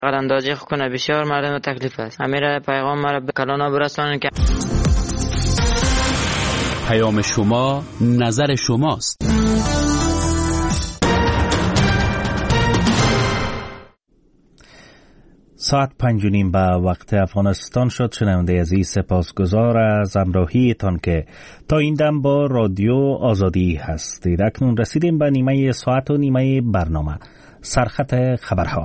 قلمدادی کنه بسیار مردم تکلیف است. امیر پیغام مرا به کلانا برسانید که پیام شما نظر شماست. ساعت 5:30 به وقت افغانستان شد. شنونده عزیز سپاسگزار از همراهیتان که تا این دم با رادیو آزادی هستید. اکنون رسیدیم به نیمه ساعت و نیمه برنامه سرخط خبرها.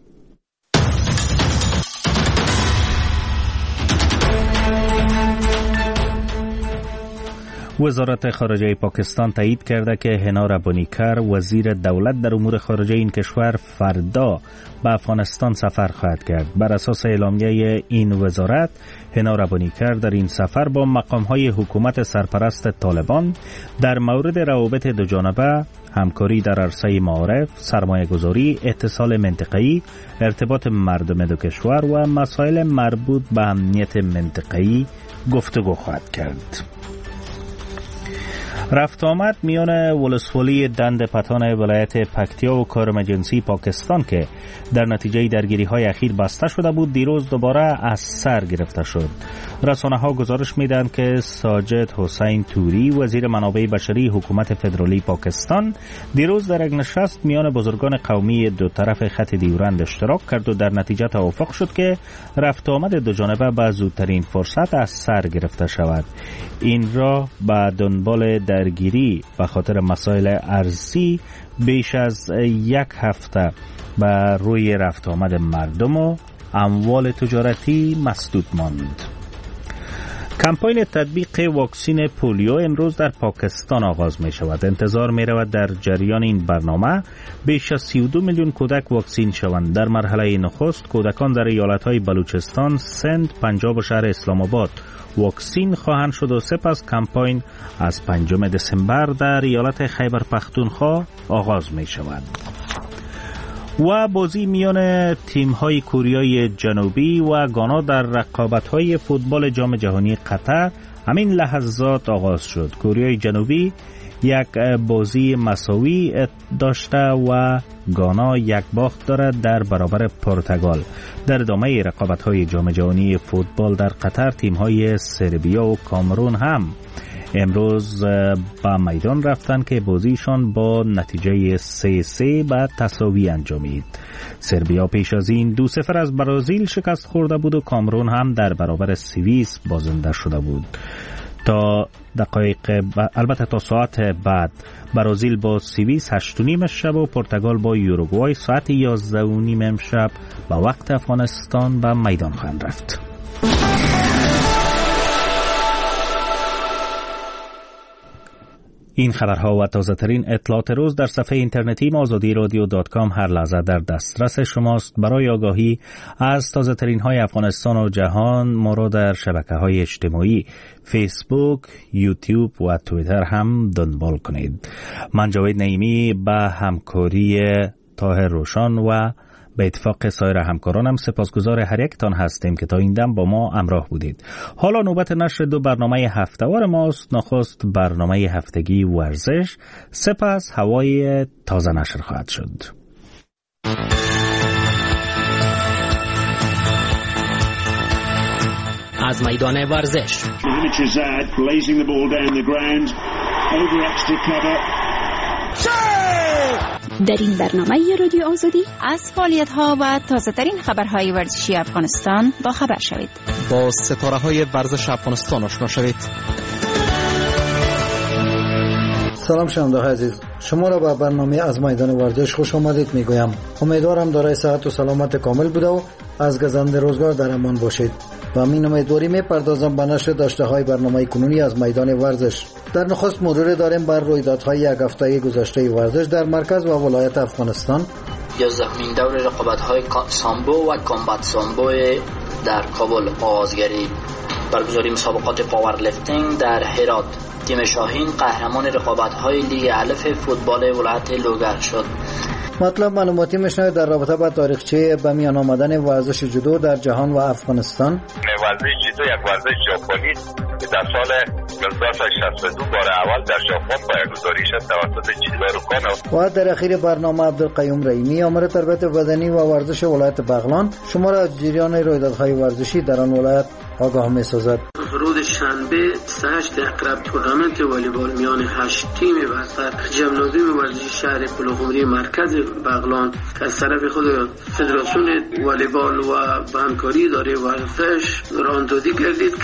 وزارت خارجه پاکستان تایید کرده که هنا ربانیکر وزیر دولت در امور خارجه این کشور فردا به افغانستان سفر خواهد کرد. بر اساس اعلامیه این وزارت، هنا ربانیکر در این سفر با مقام‌های حکومت سرپرست طالبان در مورد روابط دوجانبه، همکاری در عرصه معارف، سرمایه‌گذاری، اتصال منطقه‌ای، ارتباط مردم دو کشور و مسائل مربوط به امنیت منطقه‌ای گفتگو خواهد کرد. رفت آمد میان ولسوالی دند پتان ولایت پکتیا و کرم جنسی پاکستان که در نتیجه درگیری‌های اخیر بسته شده بود، دیروز دوباره از سر گرفته شد. رسانه‌ها گزارش میدن که ساجد حسین توری، وزیر منابع بشری حکومت فدرالی پاکستان، دیروز در یک نشست میان بزرگان قومی دو طرف خط دیورند اشتراک کرد و در نتیجه توافق شد که رفت آمد دو جانبه به زودترین فرصت از سر گرفته شود. این را به دنبال درگیری به خاطر مسائل ارضی بیش از یک هفته بر روی رفت آمد مردم و اموال تجارتی مسدود ماند. کمپاین تطبیق واکسین پولیو امروز در پاکستان آغاز می شود. انتظار می رود در جریان این برنامه بیش از 32 میلیون کودک واکسین شوند. در مرحله نخست کودکان در ایالت‌های بلوچستان، سند، پنجاب و شهر اسلام آباد واکسین خواهند شد و سپس کمپاین از 5 دسامبر در ایالت خیبر پختونخوا آغاز می شود. و بازی میان تیم‌های کوریای جنوبی و گانا در رقابت‌های فوتبال جام جهانی قطر همین لحظات آغاز شد. کوریای جنوبی یک بازی مساوی داشته و گانا یک باخت دارد در برابر پرتغال. در ادامه رقابت‌های جام جهانی فوتبال در قطر، تیم‌های سربیا و کامرون هم امروز به میدان رفتن که بازیشان با نتیجه 3-3 به تساوی انجامید. سربیا پیش از این 2-0 از برزیل شکست خورده بود و کامرون هم در برابر سوئیس بازنده شده بود. تا البته تا ساعت بعد برزیل با سوئیس 8:30 شب و پرتغال با یوروگوای ساعت 11:30 شب به وقت افغانستان به میدان خواهند رفت. این خبرها و تازه ترین اطلاعات روز در صفحه اینترنتی azadiradio.com هر لحظه در دسترس شماست. برای آگاهی از تازه ترین های افغانستان و جهان ما را در شبکه های اجتماعی فیسبوک، یوتیوب و توییتر هم دنبال کنید. من جاوید نعیمی به همکاری طاهر روشان و به اتفاق سایر همکارانم سپاسگزار هر یکتان هستیم که تا این دم با ما همراه بودید. حالا نوبت نشر 2 برنامه هفته‌وار ماست. نخست برنامه هفتگی ورزش، سپس هوای تازه نشر خواهد شد. از میدان ورزش در این برنامه رادیو آزادی از فعالیت‌ها و تازه‌ترین خبرهای ورزشی افغانستان با خبر شوید. با ستاره‌های ورزش افغانستان آشنا شوید. سلام شنونده‌های عزیز، شما را به برنامه از میدان ورزش خوش آمدید میگویم. امیدوارم دارای صحت و سلامت کامل بوده و از گزند روزگار در امان باشید. و همین امیدواری میپردازم به نشر داشته‌های برنامه کنونی از میدان ورزش. در نخست مرور داریم بر رویدادهای یک هفته گذشته ورزش در مرکز و ولایت افغانستان. 11مین دور رقابت‌های سامبو و کامبات سامبو در کابل آغاز گردید. برگزاری مسابقات پاور لیفتینگ در هرات. تیم شاهین قهرمان رقابت‌های لیگ الف فوتبال ولایت لوگر شد. مطلب معلوماتی میشنوید در رابطه با تاریخچه به میان آمدن ورزش جودو در جهان و افغانستان. ورزش جودو یک ورزش ژاپنی که در سال 1962 بار اول در ژاپن پایه‌گذاری شد توسط جیدارو کانو. و در اخیر برنامه عبدالقیوم رحیمی آمر تربیت بدنی و ورزش ولایت بغلان شما را از جریان رویدادهای ورزشی در آن ولایت آگاه می‌سازد. روز شنبه 8 اقرب تورنمنت والیبال میان 8 تیم بستر جمنازیوم ورزشی شهر پلوخمری مرکز بغلان که از طرف خود فدراسیون والیبال و همکاری اداره ورزش راهاندازی کردید.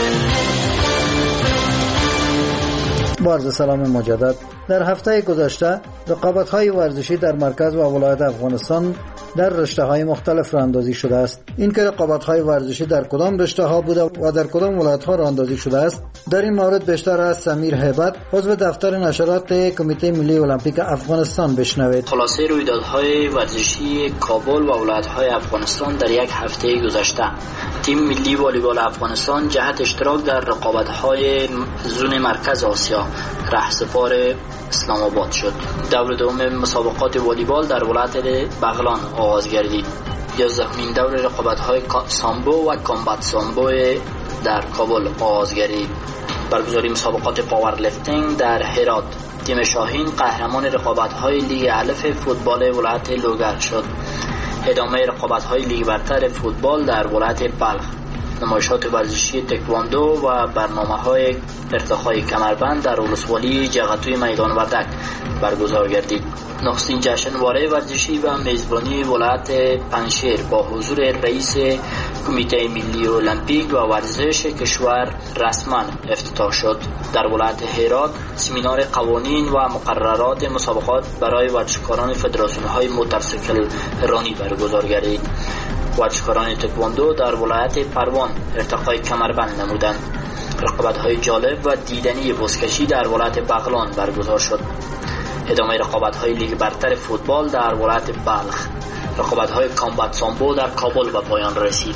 با عرض سلام مجدد. در هفته گذشته رقابت‌های ورزشی در مرکز و ولایت افغانستان در رشته‌های مختلف راهاندازی شده است. این که رقابت‌های ورزشی در کدام رشته‌ها بوده و در کدام ولایت‌ها راهاندازی شده است، در این مورد بیشتر از سمیر هیبت عضو دفتر نشرات کمیته ملی المپیک افغانستان بشنوید. خلاصه رویدادهای ورزشی کابل و ولایت‌های افغانستان در یک هفته گذشته. تیم ملی والیبال افغانستان جهت اشتراک در رقابت‌های زون مرکز آسیا رهسپار اسلام آباد شد. دور دوم مسابقات والیبال در ولایت بغلان آغاز گردید. 11مین دور رقابت‌های سامبو و کامبات سامبو در کابل آغاز گردید. برگزاری مسابقات پاورلیفتینگ در هرات. تیم شاهین قهرمان رقابت‌های لیگ الف فوتبال ولایت لوگر شد. ادامه رقابت‌های لیگ برتر فوتبال در ولایت بلخ. نمایشات ورزشی تکواندو و برنامه‌های ارتقای کمربند در ولسوالی جغتوی میدان وردک برگزار گردید. نخستین جشنواره ورزشی و میزبانی ولایت پنشیر با حضور رئیس کمیته ملی المپیک و ورزش کشور رسما افتتاح شد. در ولایت هرات سمینار قوانین و مقررات مسابقات برای ورزشکاران فدراسیون‌های موتورسیکل رانی برگزار گردید. ورزشکاران تکواندو در ولایت پروان ارتقای کمربند نمودند. رقابت‌های جالب و دیدنی بزکشی در ولایت بغلان برگزار شد. ادامه رقابت‌های لیگ برتر فوتبال در ولایت بلخ. رقابت‌های کامبات سامبو در کابل به پایان رسید.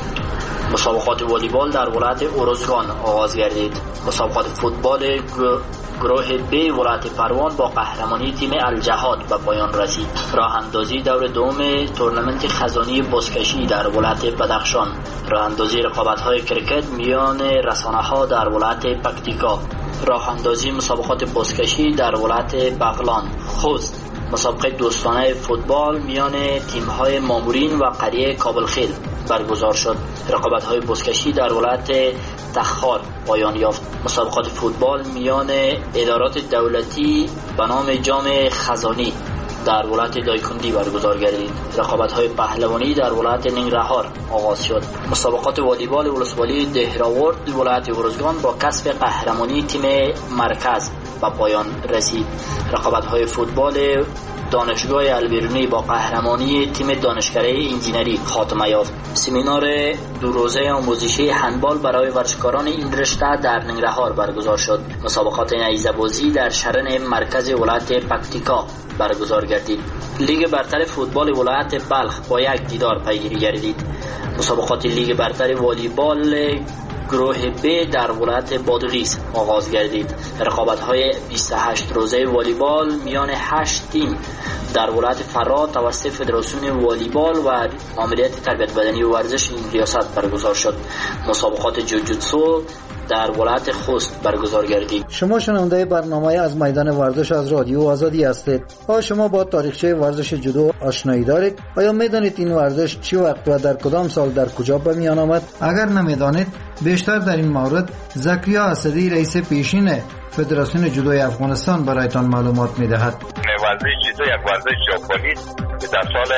مسابقات والیبال در ولایت اروزگان آغاز گردید. مسابقات فوتبال گروه B ولایت پروان با قهرمانی تیم الجهاد به پایان رسید. راه اندازی دور دوم تورنمنت خزانی بزکشی در ولایت بدخشان. راه اندازی رقابت‌های کرکت میان رسانه‌ها در ولایت پکتیکا. راه اندازی مسابقات بزکشی در ولایت بغلان. خوست. مسابقه دوستانه فوتبال میان تیم‌های مامورین و قریه کابلخیل برگزار شد. رقابت‌های بزکشی در ولایت تخار پایان یافت. مسابقات فوتبال میان ادارات دولتی به نام جام خزانی در ولایت دایکندی برگزار گردید. رقابت‌های پهلوانی در ولایت ننگرهار آغاز شد. مسابقات والیبال ولسوالی دهراورد ولایت ارزگان با کسب قهرمانی تیم مرکز به پایان رسید. رقابت‌های فوتبال دانشگاه البیرونی با قهرمانی تیم دانشکده انجینری خاتمه یافت. سمینار دو روزه آموزشی هندبال برای ورزشکاران این رشته در ننگرهار برگزار شد. مسابقات نیزه‌بازی در شرن مرکز ولایت پکتیکا برگزار گردید. لیگ برتر فوتبال ولایت بلخ با یک دیدار پیگیری گردید. مسابقات لیگ برتر والیبال گروه B در ولایت بادغیس آغاز گردید. رقابت‌های 28 روزه والیبال میان 8 تیم در ولایت فرات توسط فدراسیون والیبال و ماموریت تربیت بدنی و ورزش این ریاست برگزار شد. مسابقات جوجوتسو در ولایت خوست برگزار گردید. شما شنونده برنامه از میدان ورزش از رادیو آزادی هستید. آیا شما با تاریخچه ورزش جودو آشنایی دارید؟ آیا میدانید این ورزش چی وقت و در کدام سال در کجا به میان آمد؟ اگر نمیدانید بیشتر در این مورد زکریا اسدی رئیس پیشین فدراسیون جودوی افغانستان برایتان معلومات میدهد. ورزش جودو یک ورزش ژاپنی که در سال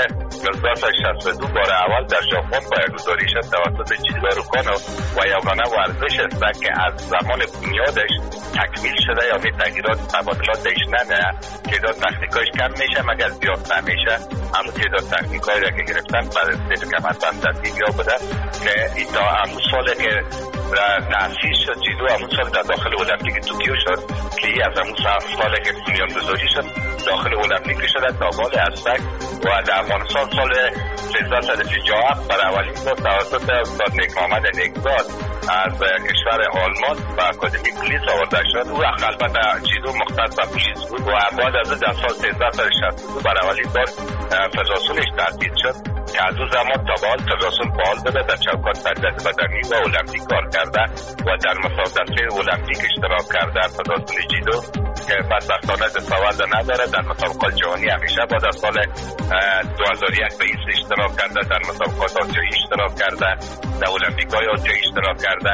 1962 بار اول در ژاپن پایه‌گذاری شد توسط جیدارو کانو و یگانه ورزش است که از زمان بنیادش تکمیل شده یا تغییرات تبادلاتش نمیاد. تعداد تکنیکاش کم میشه مگر زیاد نمیشه. همون تعداد تکنیکایی را که گرفتن بعد از سیل کمربند دستگیری بوده که این تا همون سالی که تأسیس شد جودو همون سال در داخل المپیک توکیو شد که این از همون سالی که بنیانگذاری شد داخل المپیک شده تا بال اسبک و در افغانستان سال 1357 برای اولین بار توسط استاد نیک محمد نیکزاد از کشور آلمان و اکادمی پلیس آورده شد. او البته چیزو مختص به پلیس بود و بعد از در سال 1362 برای اولین بار فدراسیونش تأسیس شد که از اون زمان تا به حال فدراسیون فعال بوده، در چوکات تربیت بدنی و المپیک کار کرده و در مسابقه المپیک اشتراک کرده. فدراسیون جیدو که بدبختانه دستاورد نداره، در مسابقات جهانی همیشه بعد از سال 2001 به ایست اشتراک کرده، در مسابقات آسیایی اشتراک کرده، در المپیک‌های آسیایی اشتراک کرده.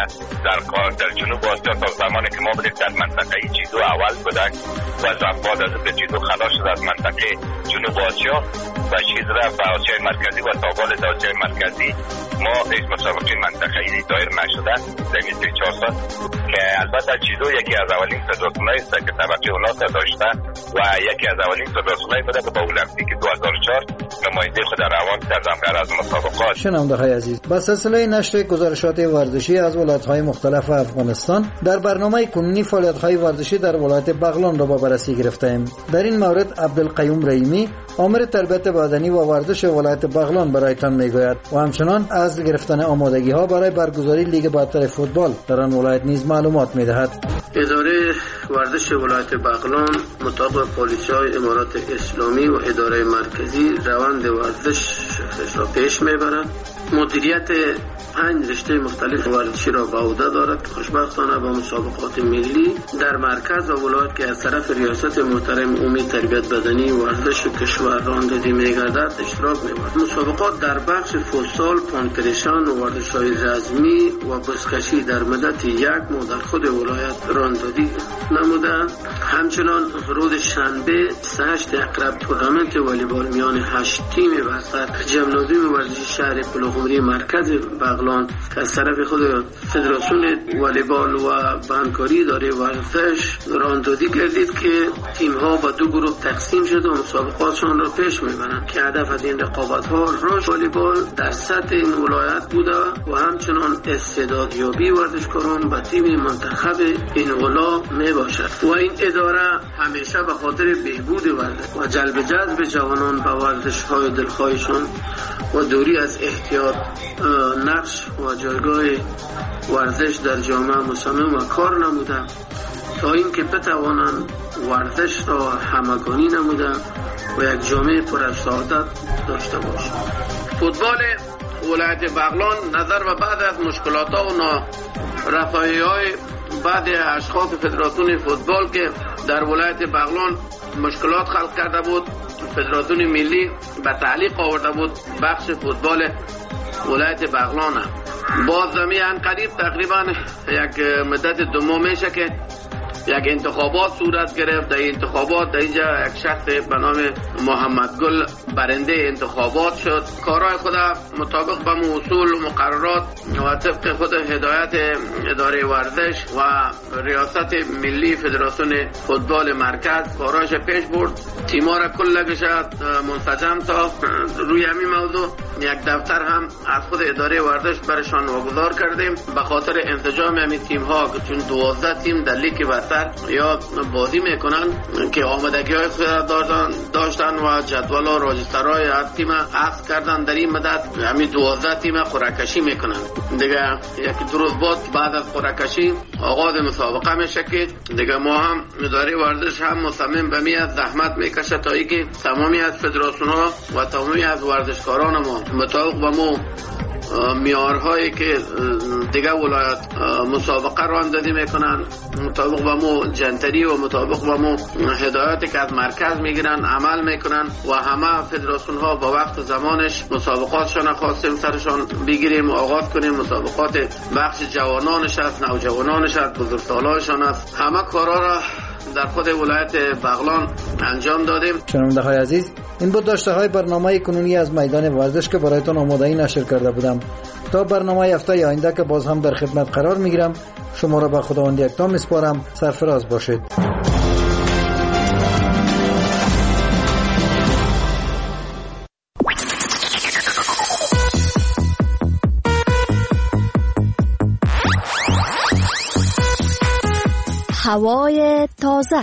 در جنوب آسیا تا زمانی که ما بودیم در منطقه جیدو اول بودن و بعد از اینکه جیدو خلاص شد از منطقه جنوب آسیا و چیز رفت به آسیای مرکزی و تا بالای آسیای مرکزی ما هیچ مسابقه منطقه‌ای دایر نشده در این 3-4 سال که البته جیدو یکی از اولین فدراسیون‌هایی است که طبقه اونا داشته و یکی از اولین فدراسیون‌هایی بوده که با المپیک 2004 نماینده خود روان کردن در از مسابقات. شنونده‌های عزیز، با سلسله نشر گزارشات ورزشی از ولایت‌های مختلف افغانستان در برنامه کنونی فعالیت‌های ورزشی در ولایت بغلان را با بررسی گرفتیم. در این مورد عبدالقیوم رحیمی، آمر تربیت بدنی و ورزش ولایت بغلان برایتان میگوید و همچنان از گرفتن آمادگی‌ها برای برگزاری لیگ برتر فوتبال در آن ولایت نیز معلومات می‌دهد. اداره ورزش ولایت بغلان مطابق پالیسی‌های امارات اسلامی و اداره مرکزی روند ورزش را پیش میبرد. مدیریت 5 رشته مختلف ورزشی را به عهده دارد که خوشبختانه با مسابقات ملی در مرکز و ولایت که از طرف ریاست محترم امید تربیت بدنی و ورزش کشور راندادی می‌گردد اشتراک می‌برد. مسابقات در بخش فوتسال، پانکرشان و ورزش‌های رزمی و بزکشی در مدت 1 ماه در خود ولایت راندادی نموده. همچنان روز شنبه 8 اقرب تورنمنت والیبال میان 8 تیم بستر جمنازیوم ورزشی شهر پلوخمری مرکز بغلان که از طرف خود فدراسیون والیبال و همکاری اداره ورزش راندادی گردید که تیم ها با 2 گروه تقسیم شده و مسابقاتشان را پیش میبرند که هدف از این رقابت ها رشد والیبال در سطح این ولایت بوده و همچنان استعدادیابی ورزشکاران به تیم منتخب این ولایت میباشد و این اداره همیشه به خاطر بهبود ورزش و جذب جوانان به ورزش های دلخواهشان و دوری از احتیاط نقش و جایگاه ورزش در جامعه مصمم و کار نموده تا اینکه بتوانند ورزش را همگانی نموده و یک جامعه پر از سعادت داشته باشد. فوتبال ولایت بغلان نظر و بعد از مشکلات ها و نارسایی‌های بعد اشخاص فدراسیون فوتبال که در ولایت بغلان مشکلات خلق کرده بود، فدراسیون ملی به تعلیق آورده بود بخش فوتبال ولایت بغلان. باز زمین قریب تقریبا یک مدت 2 ماه میشه که یک انتخابات صورت گرفت. در انتخابات در اینجا یک شخص به نام محمد گل برنده انتخابات شد. کارهای خود مطابق به اصول و مقررات و طبق خود هدایت اداره ورزش و ریاست ملی فدراسیون فوتبال مرکز کارهاش پیش برد. تیم‌ها را کلش منسجم تا روی همین موضوع یک دفتر هم از خود اداره ورزش برشان واگذار کردیم به خاطر انسجام همین تیم‌ها که چون 12 تیم در لیگ برتر یا بازی میکنن که آمادگی‌های خود داشتن و جدول و راجسترهای هر تیم عقد کردن. در این مدت همین 12 تیم قرعه‌کشی میکنن. دیگه یک 2 روز بعد از قرعه‌کشی آغاز مسابقه میشه که دیگه ما هم اداره ورزش هم مصمم به میاد زحمت میکشه تا اینکه تمامی از فدراسیون‌ها و تمامی از ورزشکاران ما مطابق با ما معیارهایی که دیگه ولایت مسابقه راندادی میکنن مطابق با مو جنتری و مطابق با مو هدایاتی که از مرکز میگیرن عمل میکنن و همه فدراسیون ها با وقت زمانش مسابقاتشان خواستیم سرشان بگیریم و آغاز کنیم. مسابقات بخش جوانانش است، نوجوانانش است، بزرگسالانشان است. همه کارا را در خود ولایت بغلان انجام دادیم. شنونده های عزیز، این بود داشته های برنامه کنونی از میدان ورزش که برایتان آماده‌ای نشر کرده بودم. تا برنامه هفته آینده که باز هم در خدمت قرار میگیرم، شما را به خداوند یکتا میسپارم. سرفراز باشید. هوای تازه،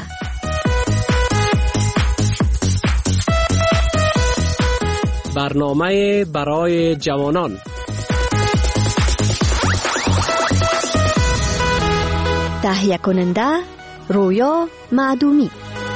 برنامه برای جوانان، تهیه کننده رویا معدومی.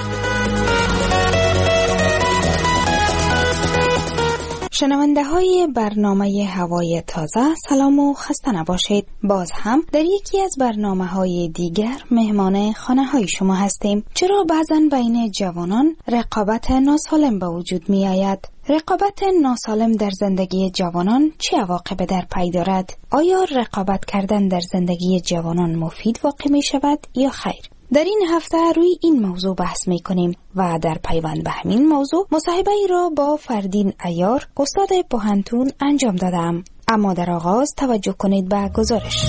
شنونده های برنامه هوای تازه، سلام و خسته نباشید. باز هم در یکی از برنامه های دیگر مهمان خانه های شما هستیم. چرا بعضا بین جوانان رقابت ناسالم به وجود می آید؟ رقابت ناسالم در زندگی جوانان چه عواقب در پی دارد؟ آیا رقابت کردن در زندگی جوانان مفید واقع می شود یا خیر؟ در این هفته روی این موضوع بحث می کنیم و در پیوند به همین موضوع مصاحبه ای را با فردین عیار، استاد پوهنتون انجام دادم. اما در آغاز توجه کنید به گزارش.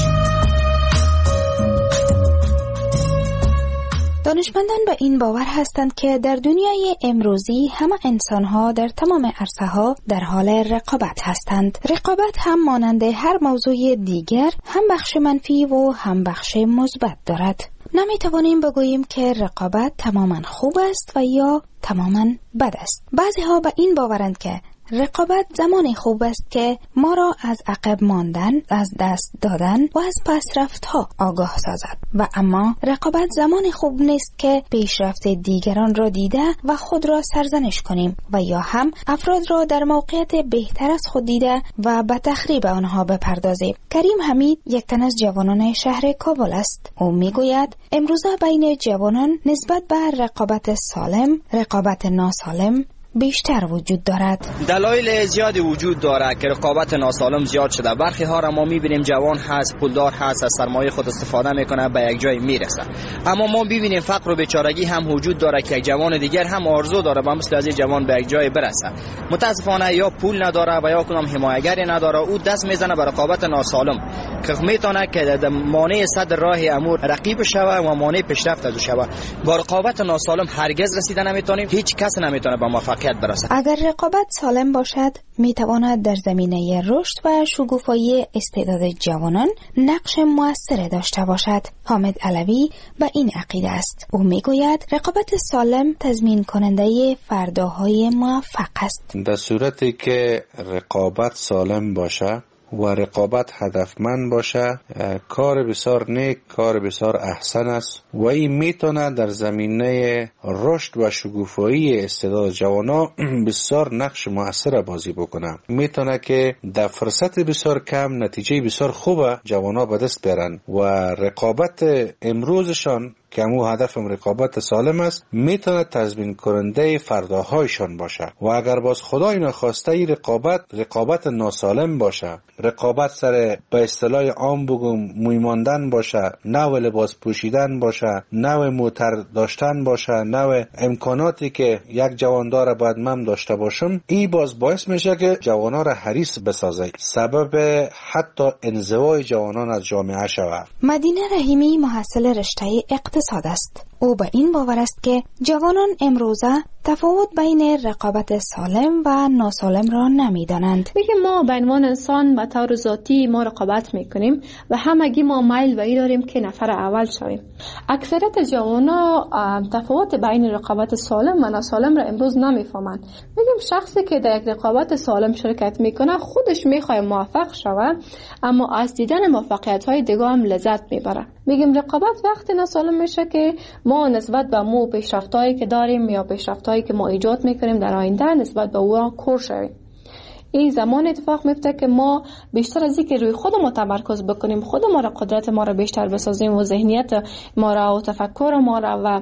دانشمندان به این باور هستند که در دنیای امروزی همه انسان‌ها در تمام عرصه‌ها در حال رقابت هستند. رقابت هم مانند هر موضوع دیگر هم بخش منفی و هم بخش مثبت دارد. نمی‌توانیم بگوییم که رقابت تماماً خوب است و یا تماماً بد است. بعضی‌ها به این باورند که رقابت زمانی خوب است که ما را از عقب ماندن، از دست دادن و از پسرفت‌ها آگاه سازد و اما رقابت زمانی خوب نیست که پیشرفت دیگران را دیده و خود را سرزنش کنیم و یا هم افراد را در موقعیت بهتر از خود دیده و به تخریب آنها بپردازیم. کریم حمید یک تن از جوانان شهر کابل است. او میگوید امروزه بین جوانان نسبت به رقابت سالم، رقابت ناسالم بیشتر وجود دارد. دلایل زیادی وجود دارد که رقابت ناسالم زیاد شده. برخی ها را ما میبینیم جوان هست، پولدار هست، از سرمایه خود استفاده میکنه، به یک جای میرسه. اما ما ببینیم فقر و بیچارگی هم وجود داره که یک جوان دیگر هم آرزو داره با مثل از این جوان به یک جای برسه. متاسفانه یا پول نداره و یا کدام حمایتگری نداره، او دست میزنه به رقابت ناسالم که میتونه که مانع صد راه امور رقیب شوه و مانع پیشرفت از شوه. با رقابت ناسالم هرگز رسیدن نمیتونیم، هیچ کس نمیتونه به موفقیت برسه. اگر رقابت سالم باشد میتواند در زمینه رشد و شکوفایی استعداد جوانان نقش مؤثر داشته باشد. حامد علوی به این عقیده است. او میگوید رقابت سالم تضمین کننده فرداهای موفق است. در صورتی که رقابت سالم باشه و رقابت هدفمند باشه، کار بسیار نیک، کار بسیار احسن است و این میتونه در زمینه رشد و شکوفایی استعداد جوانا بسیار نقش مؤثر بازی بکنه. میتونه که در فرصت بسیار کم نتیجه بسیار خوب جوانا به دست بیارن و رقابت امروزشان که همون هدفم رقابت سالم است میتونه تضمین کننده فرداهایشان باشه. و اگر باز خدای نخواسته ای رقابت ناسالم باشه، رقابت سر به اصطلاح عام بگم مویماندن باشه، نوع لباس پوشیدن باشه، نوع موتر داشتن باشه، نوع امکاناتی که یک جوان داره باید من داشته باشم، این باز باعث میشه که جوانا را حریص بسازه، سبب حتی انزوای جوانان از جامعه شود. مدینه رحیمی محصل رشته اقتصاد است. او به این باور است که جوانان امروزه تفاوت بین رقابت سالم و ناسالم را نمیدانند. میگه ما به عنوان انسان به طور ذاتی ما رقابت میکنیم و همگی ما میل به این داریم که نفر اول شویم. اکثریت جوانا تفاوت بین رقابت سالم و ناسالم را امروز نمیفهمند. میگیم شخصی که در یک رقابت سالم شرکت میکنه خودش میخواد موفق شود، اما از دیدن موفقیت های دیگه هم لذت میبره. میگیم رقابت وقتی ناسالم میشه که ما نسبت به مو پیشرفتایی که داریم یا پیشرفتایی که ما ایجاد میکنیم در آینده نسبت به اون کور شویم. این زمان اتفاق میفته که ما بیشتر از اینکه روی خودمون تمرکز بکنیم، خودمون را قدرت ما را بیشتر بسازیم و ذهنیت ما را و تفکر ما را و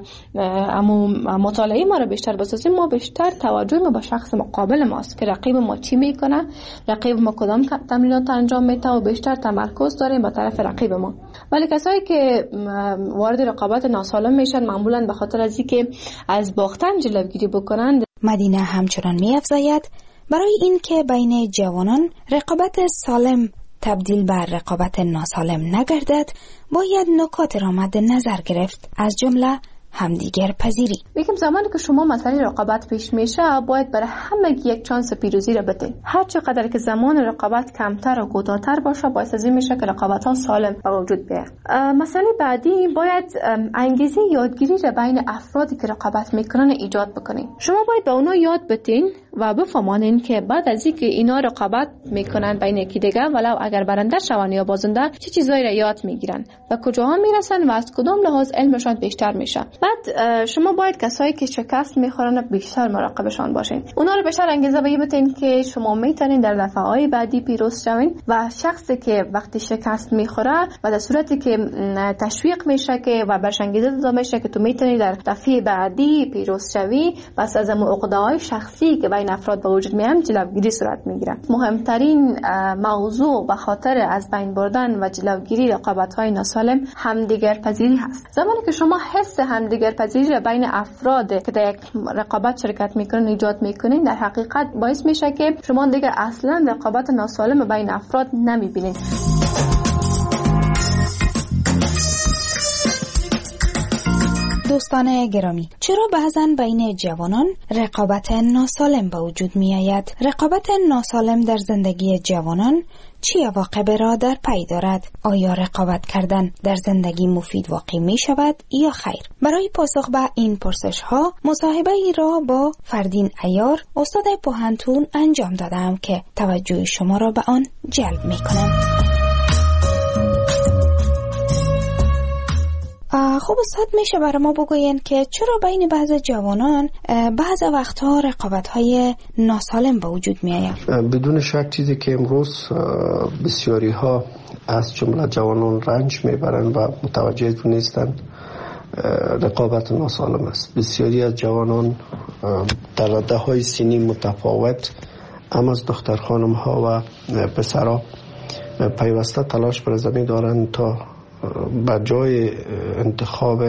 مطالعه ما را بیشتر بسازیم، ما بیشتر توجه ما به شخص مقابل ماست که رقیب ما چی میکنه، رقیب ما کدام تمرینات انجام میده و بیشتر تمرکز داریم به طرف رقیب ما. ولی کسایی که وارد رقابت ناسالم میشن معمولا به خاطر از اینکه از باختن جلوگیری بکنند. مدینه همچنان می‌افزاید برای این که بین جوانان رقابت سالم تبدیل بر رقابت ناسالم نگردد، باید نکات را مد نظر گرفت، از جمله همدیگر پذیری. میگم زمانی که شما مسئله رقابت پیش میشه باید برای همه یک چانس پیروزی را بدید. هر چقدر که زمان رقابت کمتر و کوتاه‌تر باشه باعث از این میشه که رقابت ها سالم به وجود بیاد. مسئله بعدی باید انگیزه یادگیری را بین افرادی که رقابت میکنن ایجاد بکنید. شما باید به اونا یاد بدین و بفهمانین که بعد از اینکه اینا رقابت میکنن بین یکی دیگه، ولو اگر برنده شون یا بازنده، چه چیزایی را یاد میگیرن و کجاها میرسن و از کدام لحاظ علمشان بیشتر میشه. بعد شما باید کسایی که شکست میخورن بیشتر مراقبشان باشین. اونا رو بیشتر انگیزه بدین که شما میتونین در دفعه‌های بعدی پیروز شوین و شخصی که وقتی شکست میخوره و در صورتی که تشویق میشه که و برش انگیزه داده میشه که تو میتونی در دفعه بعدی پیروز شوی، بس از عقده‌های شخصی که بین افراد به وجود میاد جلوگیری صورت میگیره. مهمترین موضوع به خاطر از بین بردن و جلوگیری رقابت‌های ناسالم همدیگر پذیری هست. زمانی که شما حس همدیگر پذیری را بین افراد که در یک رقابت شرکت میکنن ایجاد میکنین، در حقیقت باعث میشه که شما دیگه اصلا رقابت ناسالم بین افراد نمیبینین. دوستان گرامی، چرا بعضن بین جوانان رقابت ناسالم به وجود می آید؟ رقابت ناسالم در زندگی جوانان چی عواقب را در پی دارد؟ آیا رقابت کردن در زندگی مفید واقع می شود یا خیر؟ برای پاسخ به این پرسش ها مصاحبه ای را با فردین عیار، استاد پوهنتون انجام دادم که توجه شما را به آن جلب می کنم. خب استاد، میشه برای ما بگوین که چرا بین بعض جوانان بعض وقتها رقابت‌های ناسالم به وجود می‌آید؟ بدون شک چیزی که امروز بسیاری ها از جمله جوانان رنج میبرند و متوجه نیستند رقابت ناسالم است. بسیاری از جوانان در رده‌های سنی متفاوت، اما از دختر خانم ها و پسرها پیوسته تلاش برزنی دارند تا به جای انتخاب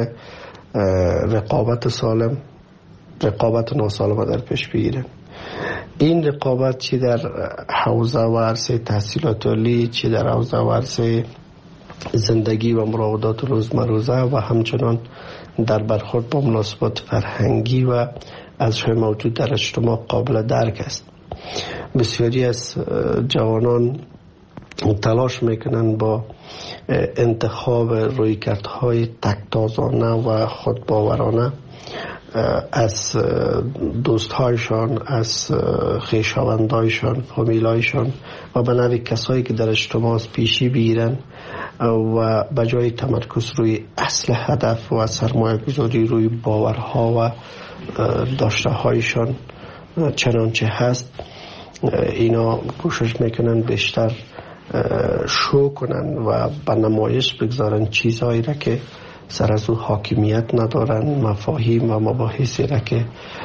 رقابت سالم، رقابت ناسالم در پیش بگیرن. این رقابت چی در حوزه و عرصه تحصیلات عالی، چی در حوزه و عرصه زندگی و مراودات روزمره و همچنان در برخورد با مناسبات فرهنگی و ازشای موجود در اجتماع قابل درک است. بسیاری از جوانان تلاش میکنن با انتخاب رویکردهای تک‌تازانه و خودباورانه از دوستهایشان، از خویشاوندایشان، فامیلایشان و به نوع کسایی که در اجتماع پیشی بگیرن و به جای تمرکز روی اصل هدف و سرمایه گذاری روی باورها و داشته هایشان چنانچه هست، اینا کوشش میکنن بیشتر شو کنن و به نمایش بگذارن چیزهایی را که سر از او حاکمیت ندارن، مفاهیم و مباحثی را که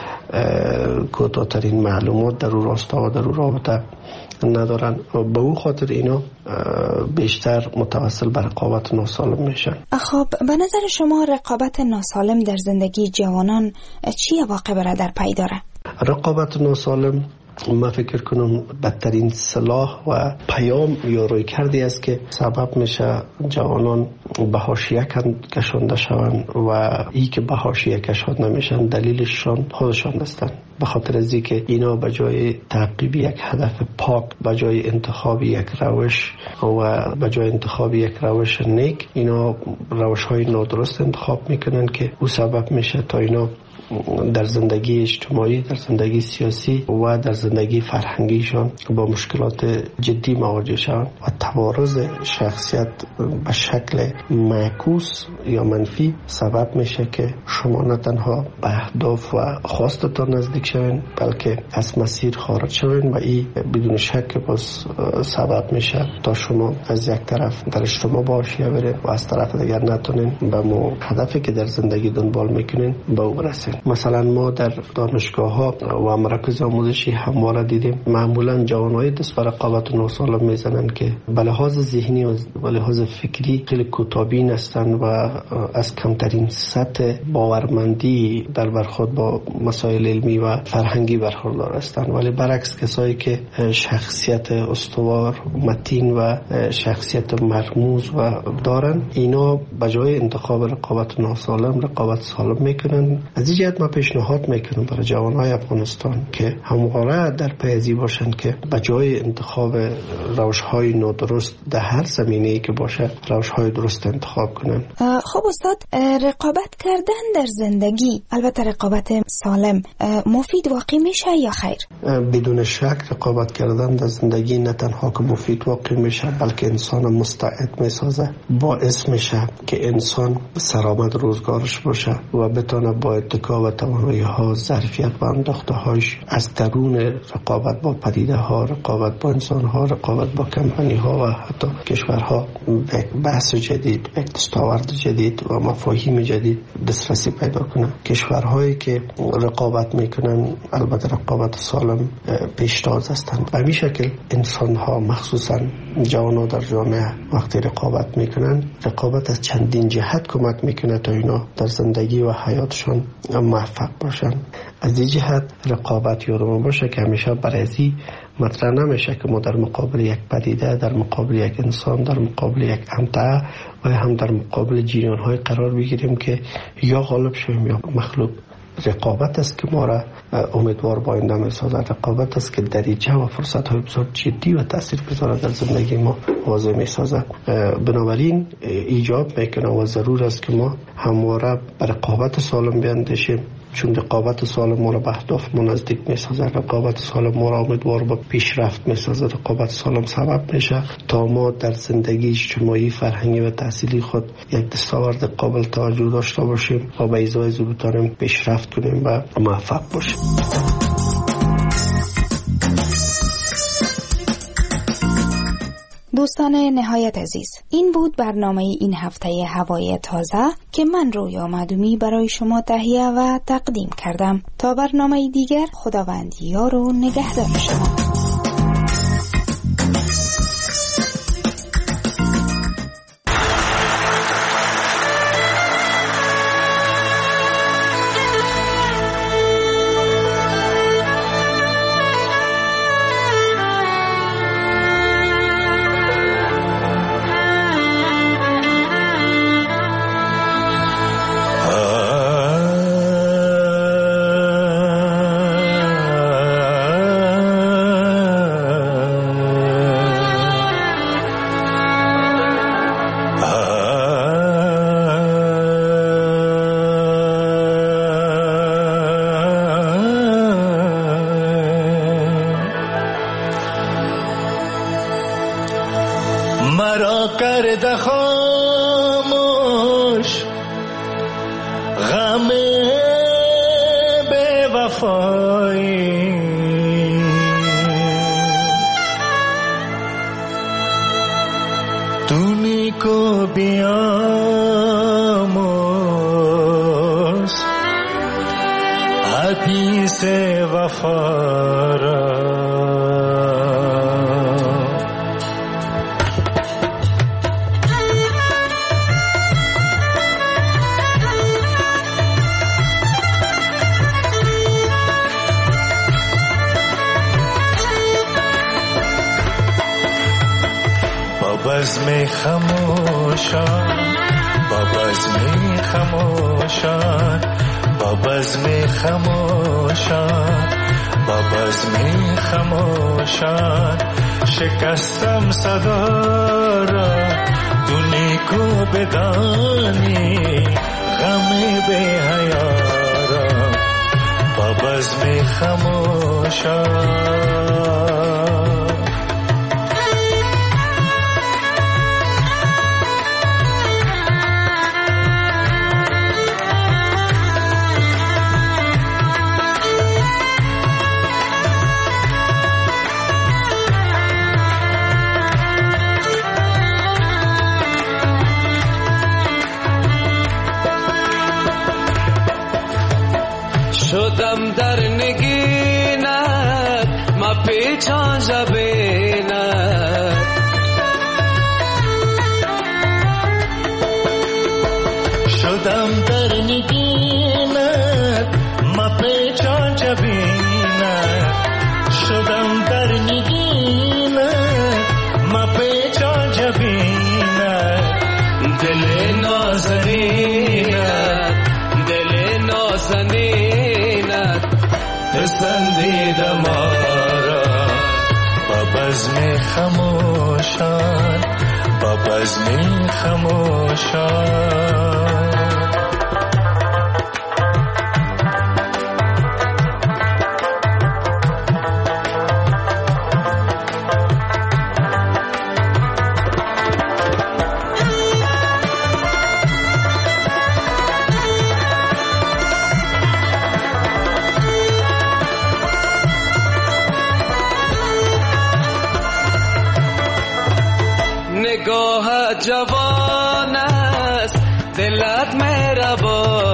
کوتاه‌ترین معلومات در او راستا و در او رابطه ندارن و به او خاطر اینا بیشتر متوسل به رقابت ناسالم میشن. خب به نظر شما رقابت ناسالم در زندگی جوانان چی عواقب را در پی داره؟ رقابت ناسالم من فکر کنم بدترین سلاح و پیام یا روی کردی است که سبب میشه جوانان به حاشیه کشانده شوند و ای که به حاشیه کشانده نمیشن دلیلشان خودشان هستند. به خاطر از اینکه اینا به جای تعقیب یک هدف پاک، به جای انتخاب یک روش و به جای انتخاب یک روش نیک، اینا روش‌های نادرست انتخاب میکنن که او سبب میشه تا اینا در زندگی اجتماعی، در زندگی سیاسی و در زندگی فرهنگیشان با مشکلات جدی مواجه شوند و توارث شخصیت به شکل معکوس یا منفی سبب میشه که شما نه تنها به اهداف و خواستتان نزدیک شوین بلکه از مسیر خارج شوین و این بدون شک باز سبب میشه تا شما از یک طرف در اجتماع باشید و از طرف دیگر نتونین به هدفی که در زندگی دنبال میکنین به او برسین. مثلا ما در دانشگاه ها و مراکز آموزشی همواره دیدیم معمولا جوانای دست به رقابت ناسالم میزنن که به لحاظ ذهنی و به لحاظ فکری خیلی کوتاه‌بین هستند و از کمترین سطح باورمندی در برخورد با مسائل علمی و فرهنگی برخوردار هستند، ولی برعکس کسایی که شخصیت استوار، متین و شخصیت مرموز و دارن، اینا به جای انتخاب رقابت ناسالم رقابت سالم میکنن. از این جهت ما پیشنهاد میکنم برای جوانای افغانستان که همواره در پیزی باشن که به جای انتخاب روش‌های نادرست در هر زمینه‌ای که باشه روش‌های درست انتخاب کنن. خب استاد، رقابت کردن در زندگی، البته رقابت سالم، مفید واقع میشه یا خیر؟ بدون شک رقابت کردن در زندگی نه تنها که مفید واقع میشه بلکه انسان مستعد میسازه، باعث میشه که انسان سرآمد روزگارش باشه و بتونه با اتکا و توانایی‌ها، ظرفیت و انداخته‌هاش از درون رقابت با پدیده‌ها، رقابت با انسان‌ها، رقابت با کمپانی‌ها و حتی کشورها به بحث جدید، به دستاورد جدید و مفاهیم جدید دسترسی پیدا کنه. کشورهایی که رقابت میکنن البته رقابت سالم پیشتاز هستند. به همین شکل انسان‌ها مخصوصاً جوانان در جامعه وقتی رقابت میکنن، رقابت از چندین جهت کمک میکنه تا اینا در زندگی و حیاتشان موفق باشن. از این جهت رقابت یادمون باشه که همیشه برازی مطرح نمیشه که ما در مقابل یک پدیده، در مقابل یک انسان، در مقابل یک امتعه و هم در مقابل جریان‌های قرار بگیریم که یا غالب شویم یا مغلوب. رقابت است که ما را امیدوار با آینده می‌سازد. رقابت است که دریچه و فرصت‌های بسیار جدی و تاثیرگذار در زندگی ما واضح می‌سازد. بنابراین ایجاب میکنه و ضرور است که ما همواره به رقابت سالم بیاندیشیم، چون رقابت سالم ما را به اهداف نزدیک می‌سازد. رقابت سالم ما را امیدوار به پیشرفت می‌سازد. رقابت سالم سبب میشه تا ما در زندگی اجتماعی، فرهنگی و تحصیلی خود یک دستاورد قابل توجه داشته باشیم و به ازای بتوانیم پیشرفت کنیم و موفق باشیم. دوستان نهایت عزیز، این بود برنامه این هفته هوای تازه که من رویا معدومی برای شما تهیه و تقدیم کردم. تا برنامه دیگر، خداوند یار و نگهدار شما. شکستم صدا را تو نیکو بدانی، غم به حیا را با بزم خموشان. شدم در نگینت ما پیچان جبینت، شدم در نگینت ما پیچان جبینت، شدم در نگینت ما پیچان جبینت، دل نازنینت دل نازنینت ببندید ما را با بزم خموشان، با بزم خموشان. نگاه جوان است، دلت مهربان